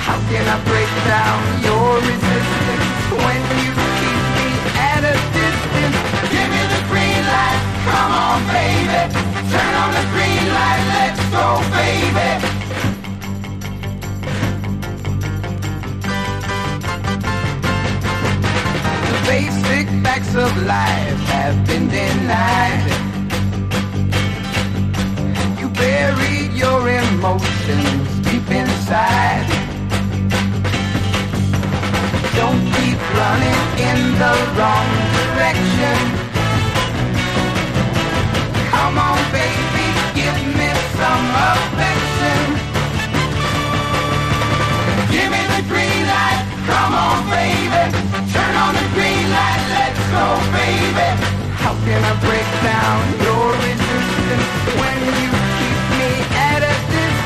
How can I break down your resistance when you keep me at a distance? Give me the green light, come on baby. Turn on the green light, let's go baby. The basic facts of life have been denied. You buried your emotions deep inside. Don't keep running in the wrong direction.